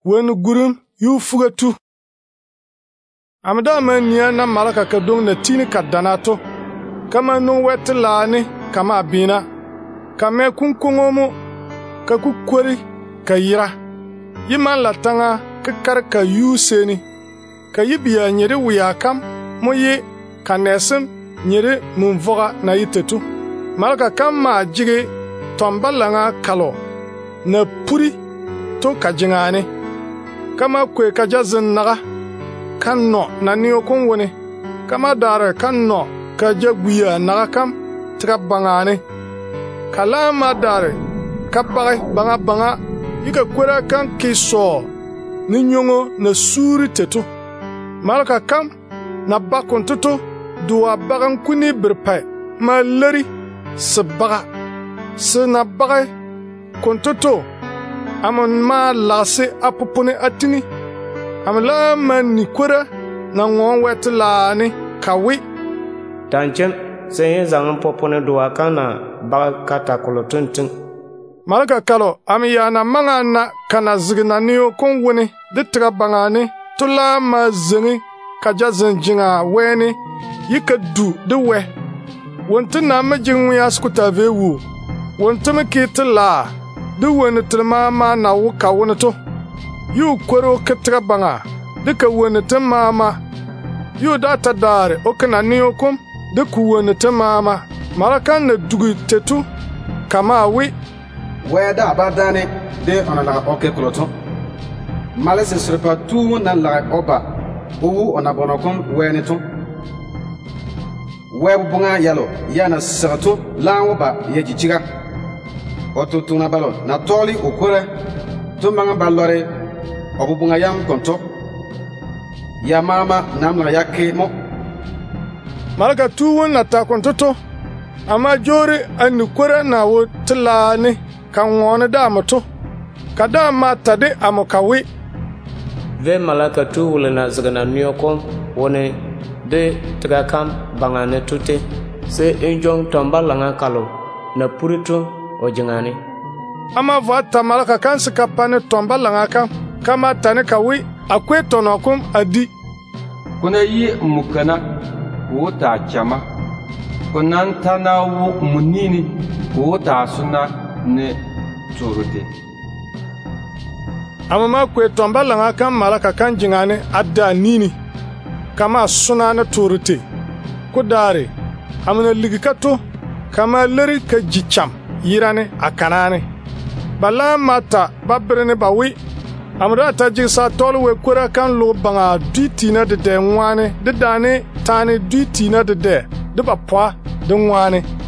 wen gurum yu fugatu. Amda mania na malaka ka dong na tini ka danato. Kama no wet laani kama bina. Kame kunkungomo ka kukwari ka yira. Yiman latanga ka kar ka yu seni. Ka yibiya nyere wiyakam mo ye ka nesim nyere mumvoga na yitetu. Malaka kam ma jige tombalanga kalo na puri to ka jingane. Kama kwe ka jazin naga kanno na niyo kun wone. Kama dare kanno ka jagwiya naga kam tika bangane. Kalama dare ka bagay banga yika kwera kan kiso ni nyongo na suri tetu. Malaka kam na bakon tutu duwa bagan kuni birpai ma lari se baga se na bagay kontutu amon ma lase apupune atini amla man kwera na ngon wet laani kawi tanchen sen zang popone duwa kana baga kata kolotuntun. Malaka kalo amiya na manga na kana zigna niyo kon woni de tiga bangane tula ma zengi kaja zenjinga weni yika du de we wonte na ma jinwi askuta vewu wonte me kitla de woni tilma ma na wuka wonato yu kwero ketiga banga de ka woni mama yu data dare okana niyo kom de ku woni mama malaka na dugu tetu kama wi weda abadane de onala oke kloto malese srepa tu na la oba owu onabonokom weneto webunga yalo yana sirto lawoba yejijiga otutuna balo na toli okore to manga balore obubunga yam konto ya mama namla yake mo malaka tu na ta kontoto ama jore an kore na wo tlane kan wona da mato kada mata de amokawi ve malaka tu wulena zagana nyoko wone de tigakam bangane tute se enjong tombalanga kalo na puritu ojingani ama vata malaka kan sikapane tombalanga kam kama tane kawi akwe tonokum adi kuna yi mukana wota chama kunan tana wu munini wota suna ne turute amama kwe tombalanga kam malaka kan jingane adda nini kama suna na turute kudare amana ligikato kama lari ka jicham yirane akanane bala mata babrene bawi amra ta jigsa tolwe kura kan lo banga dutina de ngwane de dane tane dutina de bapwa de ngwane